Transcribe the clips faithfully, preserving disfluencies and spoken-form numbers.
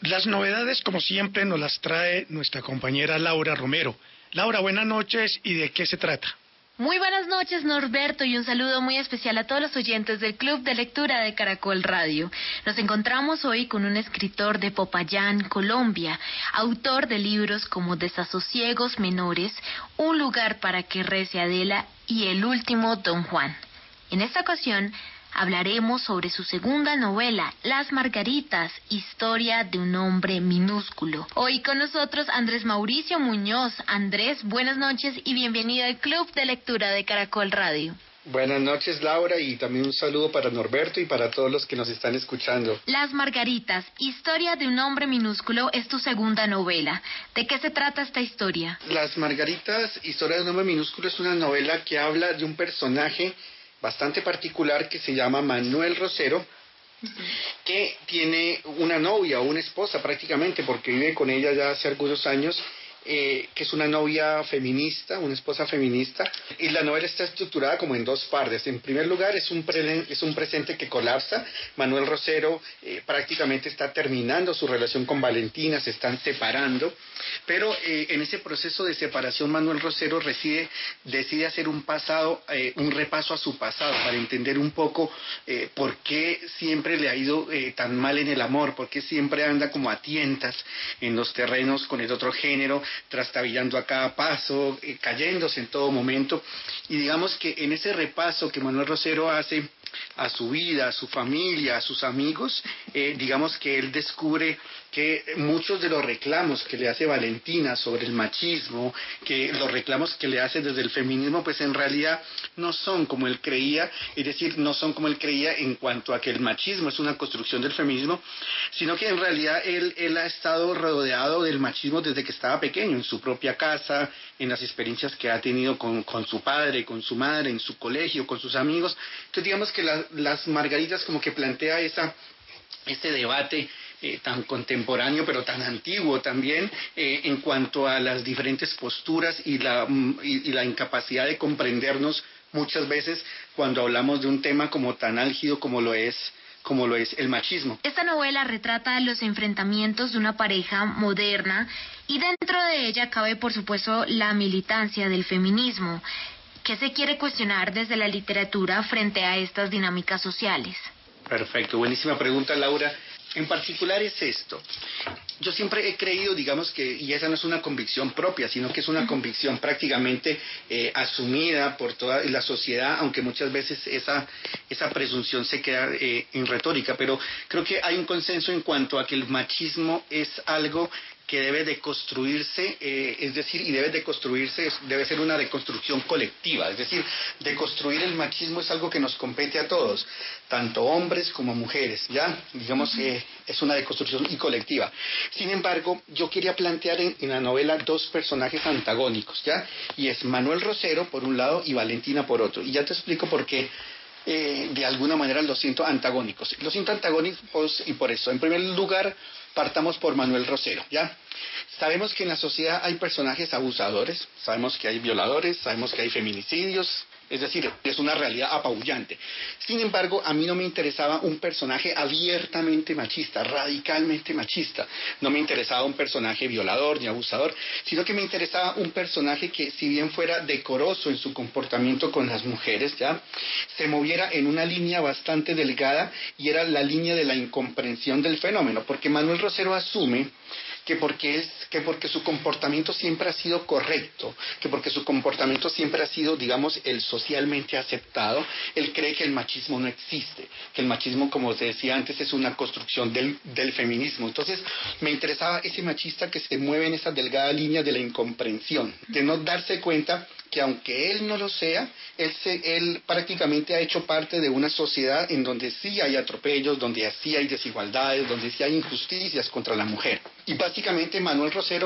Las novedades, como siempre, nos las trae nuestra compañera Laura Romero. Laura, buenas noches, ¿y de qué se trata? Muy buenas noches, Norberto, y un saludo muy especial a todos los oyentes del Club de Lectura de Caracol Radio. Nos encontramos hoy con un escritor de Popayán, Colombia, autor de libros como Desasosiegos Menores, Un lugar para que rece Adela y El último Don Juan. En esta ocasión hablaremos sobre su segunda novela, Las Margaritas, historia de un hombre minúsculo. Hoy con nosotros Andrés Mauricio Muñoz. Andrés, buenas noches y bienvenido al Club de Lectura de Caracol Radio. Buenas noches, Laura, y también un saludo para Norberto y para todos los que nos están escuchando. Las Margaritas, historia de un hombre minúsculo, es tu segunda novela. ¿De qué se trata esta historia? Las Margaritas, historia de un hombre minúsculo, es una novela que habla de un personaje bastante particular que se llama Manuel Rosero, que tiene una novia o una esposa prácticamente, porque vive con ella ya hace algunos años, eh, que es una novia feminista, una esposa feminista, y la novela está estructurada como en dos partes. En primer lugar, es un, pre es un presente que colapsa. Manuel Rosero eh, prácticamente está terminando su relación con Valentina, se están separando, pero eh, en ese proceso de separación Manuel Rosero reside, decide hacer un pasado, eh, un repaso a su pasado para entender un poco eh, por qué siempre le ha ido eh, tan mal en el amor, por qué siempre anda como a tientas en los terrenos con el otro género, trastabillando a cada paso, eh, cayéndose en todo momento. Y digamos que en ese repaso que Manuel Rosero hace a su vida, a su familia, a sus amigos, eh, digamos que él descubre que muchos de los reclamos que le hace Valentina sobre el machismo, que los reclamos que le hace desde el feminismo, pues en realidad no son como él creía, es decir, no son como él creía en cuanto a que el machismo es una construcción del feminismo, sino que en realidad él, él ha estado rodeado del machismo desde que estaba pequeño, en su propia casa, en las experiencias que ha tenido con, con su padre, con su madre, en su colegio, con sus amigos. Entonces digamos que la, las Margaritas como que plantea esa, este debate Eh, tan contemporáneo pero tan antiguo también eh, en cuanto a las diferentes posturas y la, y, y la incapacidad de comprendernos muchas veces cuando hablamos de un tema como tan álgido como lo es como lo es el machismo. Esta novela retrata los enfrentamientos de una pareja moderna y dentro de ella cabe por supuesto la militancia del feminismo. ¿Qué se quiere cuestionar desde la literatura frente a estas dinámicas sociales? Perfecto, buenísima pregunta, Laura. En particular es esto. Yo siempre he creído, digamos que, y esa no es una convicción propia, sino que es una convicción prácticamente eh, asumida por toda la sociedad, aunque muchas veces esa, esa presunción se queda eh, en retórica, pero creo que hay un consenso en cuanto a que el machismo es algo que debe de construirse, eh, es decir, y debe de construirse, debe ser una deconstrucción colectiva, es decir, deconstruir el machismo es algo que nos compete a todos, tanto hombres como mujeres, ¿ya? Digamos que es una deconstrucción y colectiva. Sin embargo, yo quería plantear en, en la novela dos personajes antagónicos, ¿ya? Y es Manuel Rosero por un lado y Valentina por otro, y ya te explico por qué. Eh, de alguna manera los siento antagónicos. Los siento antagónicos y por eso, en primer lugar, partamos por Manuel Rosero, ¿ya? Sabemos que en la sociedad hay personajes abusadores, sabemos que hay violadores, sabemos que hay feminicidios, es decir, es una realidad apabullante. Sin embargo, a mí no me interesaba un personaje abiertamente machista, radicalmente machista. No me interesaba un personaje violador ni abusador, sino que me interesaba un personaje que, si bien fuera decoroso en su comportamiento con las mujeres, ¿ya?, se moviera en una línea bastante delgada, y era la línea de la incomprensión del fenómeno, porque Manuel Rosero asume que porque, es, que porque su comportamiento siempre ha sido correcto, que porque su comportamiento siempre ha sido, digamos, el socialmente aceptado, él cree que el machismo no existe, que el machismo, como te decía antes, es una construcción del, del feminismo. Entonces me interesaba ese machista que se mueve en esa delgada línea de la incomprensión, de no darse cuenta que aunque él no lo sea, él, se, él prácticamente ha hecho parte de una sociedad en donde sí hay atropellos, donde sí hay desigualdades, donde sí hay injusticias contra la mujer. Y básicamente Manuel Rosero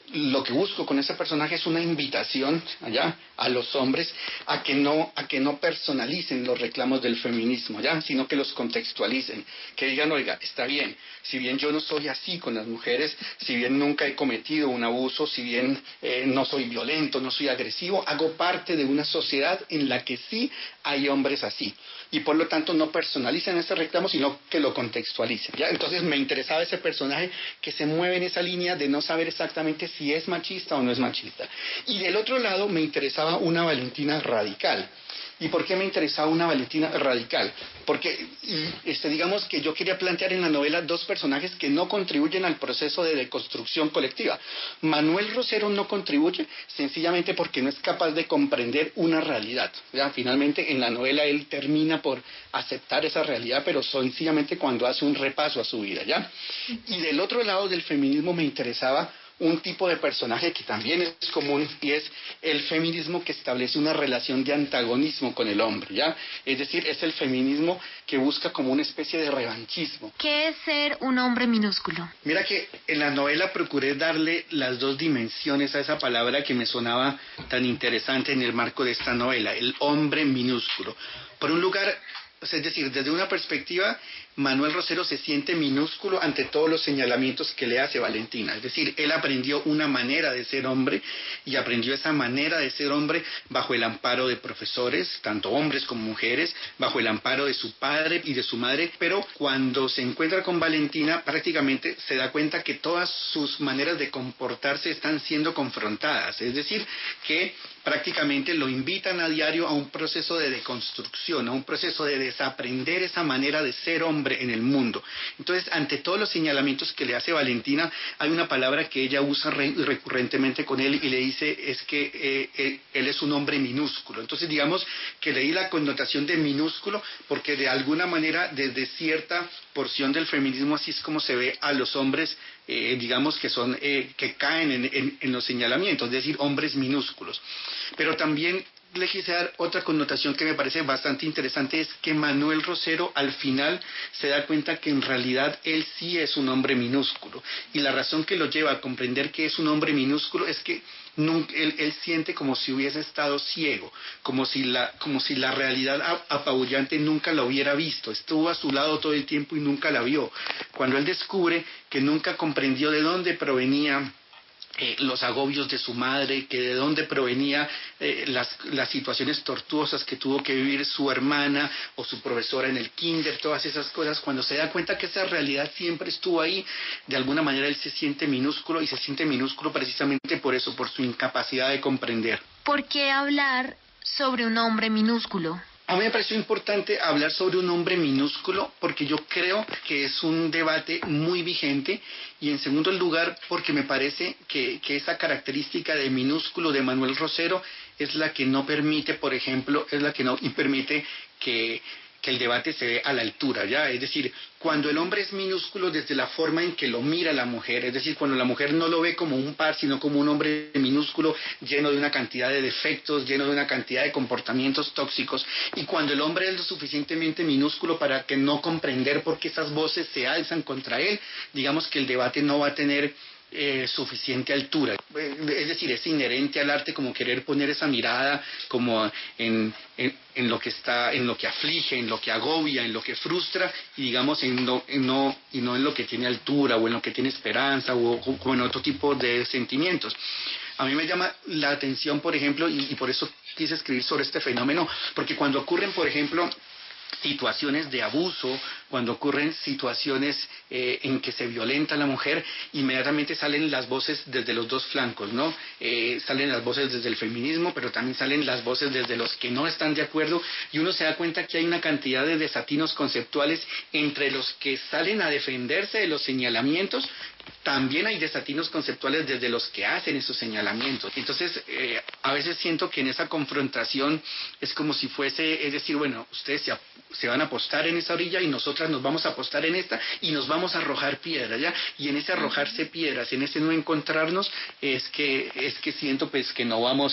lo que busco con ese personaje es una invitación allá a los hombres a que no a que no personalicen los reclamos del feminismo, ya, sino que los contextualicen, que digan, oiga, está bien, si bien yo no soy así con las mujeres, si bien nunca he cometido un abuso, si bien eh, no soy violento, no soy agresivo, hago parte de una sociedad en la que sí hay hombres así, y por lo tanto no personalicen ese reclamo, sino que lo contextualicen, ¿ya? Entonces me interesaba ese personaje que se mueve en esa línea de no saber exactamente si es machista o no es machista. Y del otro lado me interesaba una Valentina radical. ¿Y por qué me interesaba una Valentina radical? Porque, este, digamos que yo quería plantear en la novela dos personajes que no contribuyen al proceso de deconstrucción colectiva. Manuel Rosero no contribuye sencillamente porque no es capaz de comprender una realidad, ¿ya? Finalmente en la novela él termina por aceptar esa realidad, pero sencillamente cuando hace un repaso a su vida, ¿ya? Y del otro lado del feminismo me interesaba un tipo de personaje que también es común, y es el feminismo que establece una relación de antagonismo con el hombre, ¿ya? Es decir, es el feminismo que busca como una especie de revanchismo. ¿Qué es ser un hombre minúsculo? Mira que en la novela procuré darle las dos dimensiones a esa palabra que me sonaba tan interesante en el marco de esta novela, el hombre minúsculo. Por un lugar, es decir, desde una perspectiva, Manuel Rosero se siente minúsculo ante todos los señalamientos que le hace Valentina. Es decir, él aprendió una manera de ser hombre y aprendió esa manera de ser hombre bajo el amparo de profesores, tanto hombres como mujeres, bajo el amparo de su padre y de su madre, pero cuando se encuentra con Valentina prácticamente se da cuenta que todas sus maneras de comportarse están siendo confrontadas. Es decir, que prácticamente lo invitan a diario a un proceso de deconstrucción, a un proceso de desaprender esa manera de ser hombre en el mundo. Entonces, ante todos los señalamientos que le hace Valentina, hay una palabra que ella usa re recurrentemente con él y le dice es que eh, eh, él es un hombre minúsculo. Entonces, digamos que leí la connotación de minúsculo porque de alguna manera desde cierta porción del feminismo así es como se ve a los hombres, eh, digamos que son eh, que caen en, en, en los señalamientos, es decir, hombres minúsculos. Pero también le quise dar otra connotación que me parece bastante interesante, es que Manuel Rosero al final se da cuenta que en realidad él sí es un hombre minúsculo, y la razón que lo lleva a comprender que es un hombre minúsculo es que nunca, él, él siente como si hubiese estado ciego, como si la, como si la realidad apabullante nunca la hubiera visto, estuvo a su lado todo el tiempo y nunca la vio. Cuando él descubre que nunca comprendió de dónde provenía Eh, los agobios de su madre, que de dónde provenía eh, las, las situaciones tortuosas que tuvo que vivir su hermana o su profesora en el kinder, todas esas cosas, cuando se da cuenta que esa realidad siempre estuvo ahí, de alguna manera él se siente minúsculo, y se siente minúsculo precisamente por eso, por su incapacidad de comprender. ¿Por qué hablar sobre un hombre minúsculo? A mí me pareció importante hablar sobre un hombre minúsculo porque yo creo que es un debate muy vigente, y en segundo lugar porque me parece que, que esa característica de minúsculo de Manuel Rosero es la que no permite, por ejemplo, es la que no permite que que el debate se ve a la altura, ¿ya? Es decir, cuando el hombre es minúsculo desde la forma en que lo mira la mujer, es decir, cuando la mujer no lo ve como un par, sino como un hombre minúsculo lleno de una cantidad de defectos, lleno de una cantidad de comportamientos tóxicos, y cuando el hombre es lo suficientemente minúsculo para que no comprender por qué esas voces se alzan contra él, digamos que el debate no va a tener Eh, suficiente altura. Es decir, es inherente al arte como querer poner esa mirada como en, en, en lo que está, en lo que aflige, en lo que agobia, en lo que frustra, y digamos en no, en no, y no en lo que tiene altura o en lo que tiene esperanza o, o en otro tipo de sentimientos. A mí me llama la atención, por ejemplo, y, y por eso quise escribir sobre este fenómeno, porque cuando ocurren, por ejemplo, situaciones de abuso, cuando ocurren situaciones eh, en que se violenta a la mujer, inmediatamente salen las voces desde los dos flancos, ¿no? Eh, salen las voces desde el feminismo, pero también salen las voces desde los que no están de acuerdo, y uno se da cuenta que hay una cantidad de desatinos conceptuales entre los que salen a defenderse de los señalamientos. También hay desatinos conceptuales desde los que hacen esos señalamientos. Entonces, eh, a veces siento que en esa confrontación es como si fuese, es decir, bueno, ustedes se, se van a apostar en esa orilla y nosotras nos vamos a apostar en esta y nos vamos a arrojar piedras, ¿ya? Y en ese arrojarse piedras, en ese no encontrarnos, es que, es que siento pues que no vamos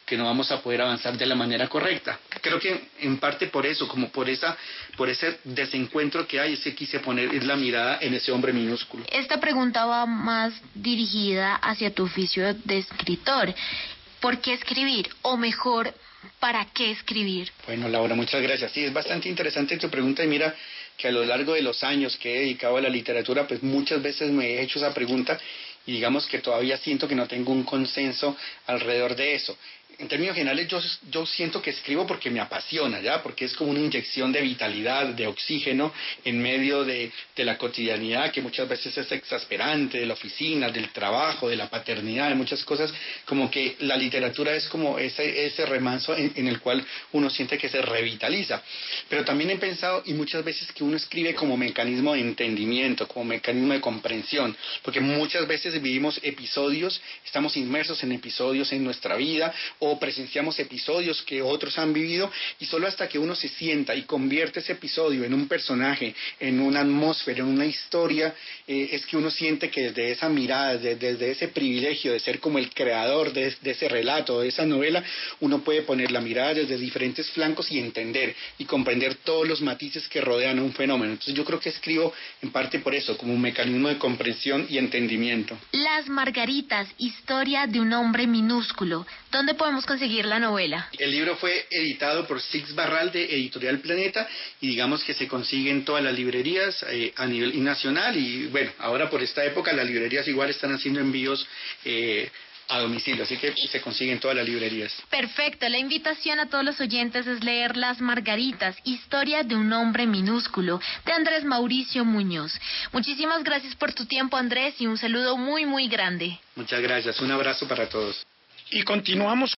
que no vamos a poder avanzar de la manera correcta. Creo que en parte por eso, como por esa, por ese desencuentro que hay, es que quise poner la mirada en ese hombre minúsculo. Esta pregunta va más dirigida hacia tu oficio de escritor. ¿Por qué escribir? O mejor, ¿para qué escribir? Bueno, Laura, muchas gracias. Sí, es bastante interesante tu pregunta y mira que a lo largo de los años que he dedicado a la literatura, pues muchas veces me he hecho esa pregunta y digamos que todavía siento que no tengo un consenso alrededor de eso. En términos generales, yo, yo siento que escribo porque me apasiona, ¿ya? Porque es como una inyección de vitalidad, de oxígeno en medio de, de la cotidianidad que muchas veces es exasperante, de la oficina, del trabajo, de la paternidad, de muchas cosas. Como que la literatura es como ese, ese remanso en, en el cual uno siente que se revitaliza. Pero también he pensado, y muchas veces, que uno escribe como mecanismo de entendimiento, como mecanismo de comprensión, porque muchas veces vivimos episodios, estamos inmersos en episodios en nuestra vida, o presenciamos episodios que otros han vivido, y solo hasta que uno se sienta y convierte ese episodio en un personaje, en una atmósfera, en una historia, eh, es que uno siente que desde esa mirada, desde, desde ese privilegio de ser como el creador de, de ese relato, de esa novela, uno puede poner la mirada desde diferentes flancos y entender y comprender todos los matices que rodean a un fenómeno. Entonces yo creo que escribo en parte por eso, como un mecanismo de comprensión y entendimiento. Las Margaritas, historia de un hombre minúsculo. ¿Dónde podemos conseguir la novela? El libro fue editado por Six Barral de Editorial Planeta y digamos que se consigue en todas las librerías eh, a nivel nacional, y bueno, ahora por esta época las librerías igual están haciendo envíos eh, a domicilio, así que se consigue en todas las librerías. Perfecto, la invitación a todos los oyentes es leer Las Margaritas, historia de un hombre minúsculo, de Andrés Mauricio Muñoz. Muchísimas gracias por tu tiempo, Andrés, y un saludo muy muy grande. Muchas gracias, un abrazo para todos. Y continuamos